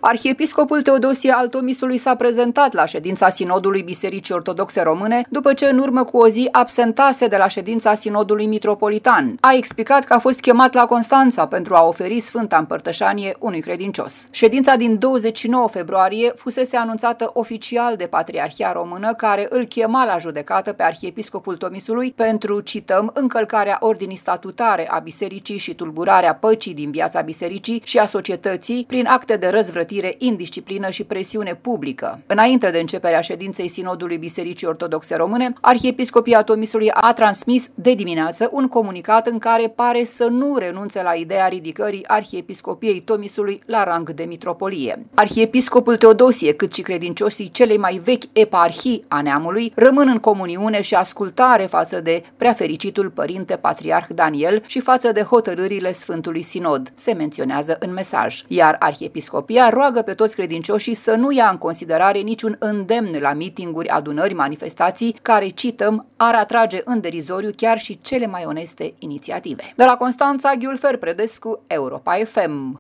Arhiepiscopul Teodosie al Tomisului s-a prezentat la ședința Sinodului Bisericii Ortodoxe Române, după ce în urmă cu o zi absentase de la ședința Sinodului Mitropolitan. A explicat că a fost chemat la Constanța pentru a oferi Sfânta Împărtășanie unui credincios. Ședința din 29 februarie fusese anunțată oficial de Patriarhia Română, care îl chema la judecată pe Arhiepiscopul Tomisului pentru, cităm, încălcarea ordinii statutare a bisericii și tulburarea păcii din viața bisericii și a societății prin acte de răzvrătire, indisciplină și presiune publică. Înainte de începerea ședinței Sinodului Bisericii Ortodoxe Române, Arhiepiscopia Tomisului a transmis de dimineață un comunicat în care pare să nu renunțe la ideea ridicării Arhiepiscopiei Tomisului la rang de mitropolie. Arhiepiscopul Teodosie, cât și credincioșii celei mai vechi eparhii a neamului, rămân în comuniune și ascultare față de preafericitul părinte patriarh Daniel și față de hotărârile Sfântului Sinod, se menționează în mesaj. Iar Arhiepiscopia roagă pe toți credincioșii să nu ia în considerare niciun îndemn la mitinguri, adunări, manifestații care, cităm, ar atrage în derizoriu chiar și cele mai oneste inițiative. De la Constanța, Ghiulfer Predescu, Europa FM.